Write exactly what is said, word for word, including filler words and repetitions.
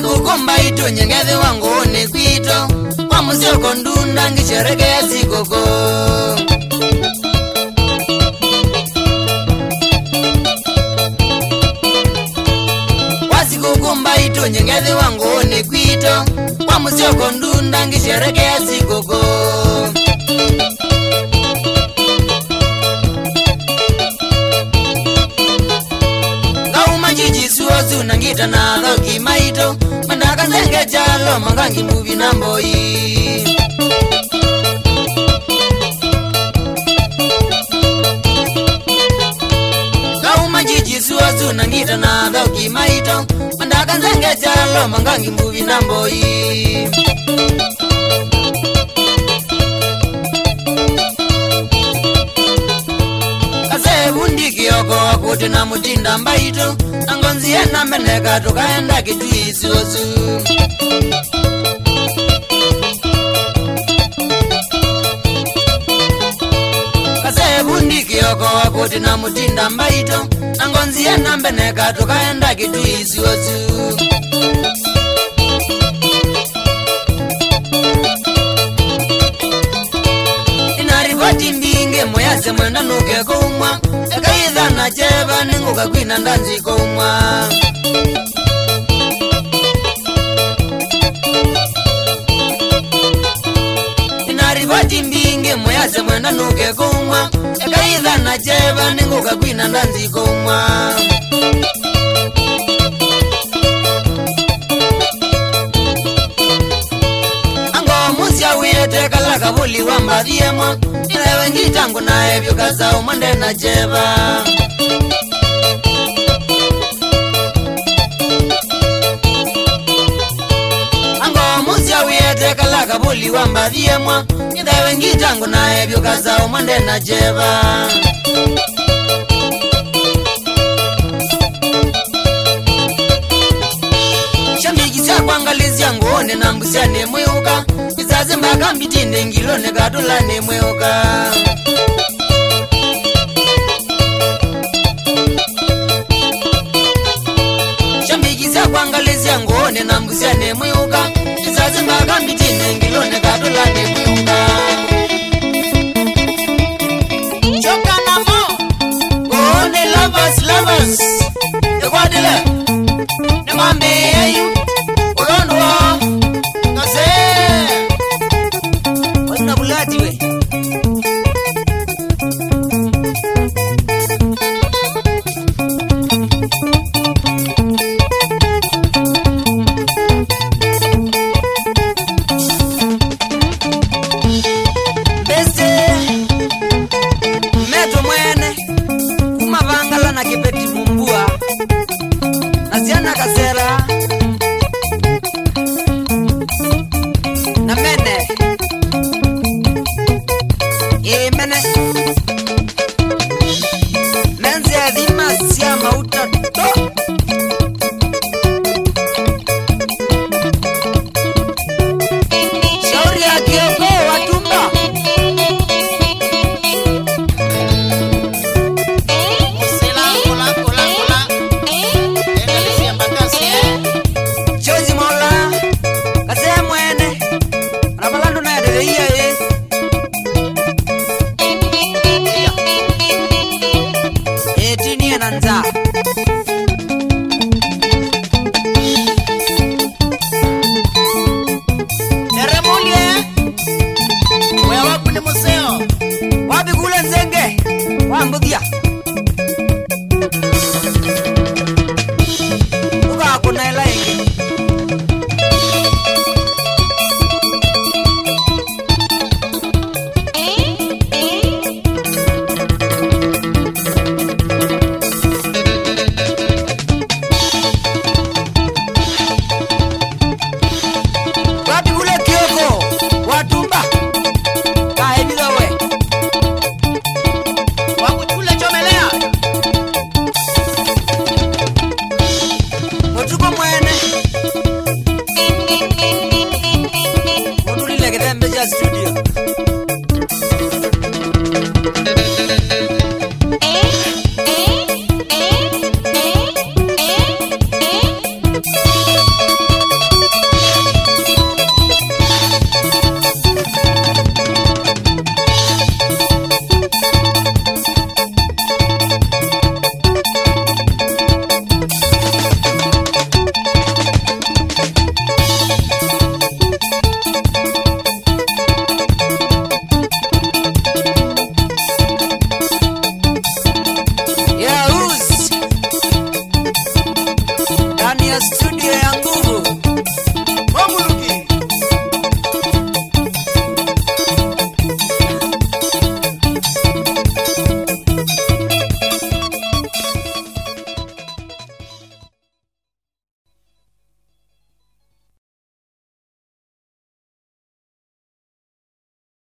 Wasikukumba ito nyengeze wangu one kwito kwa musioko ndunda ngisherekea sikoko. Wasikukumba ito nyengeze wangu one kwito kwa musioko ndunda ngisherekea sikoko. Jisuozu nangita na loki maito mandaka zenge jalo mangangi muvi namboi. Kauma jisuozu nangita na loki maito mandaka zenge jalo mangangi muvi namboi. Kioko wakuti na mutinda mbaito nangonzi ena meneka tukaenda kituisi osu. Kase bundi kioko wakuti na mutinda mbaito nangonzi ena meneka tukaenda kituisi osu. Inariboti mbinge moyase mwenda nuke kumwa Ekaidha na jeba ninguka kwina ndanzi kumwa. Inariboti mbinge moyase mwenda nuke kumwa Ekaidha na jeba ninguka kwina ndanzi kumwa. Musya wiyete kala kabuli wamba diemwa Nilewe ngitangu na ebyo kaza umande na jeba. Ango musya wiyete kala kabuli wamba diemwa Nilewe ngitangu na ebyo kaza umande na jeba. Shambikisya kwangalizya nguone na mbusya ne mweuka Kizazi mbaka mbitine ngilone kadula ne mweuka. Shambikisya kwangalizya nguone na mbusya ne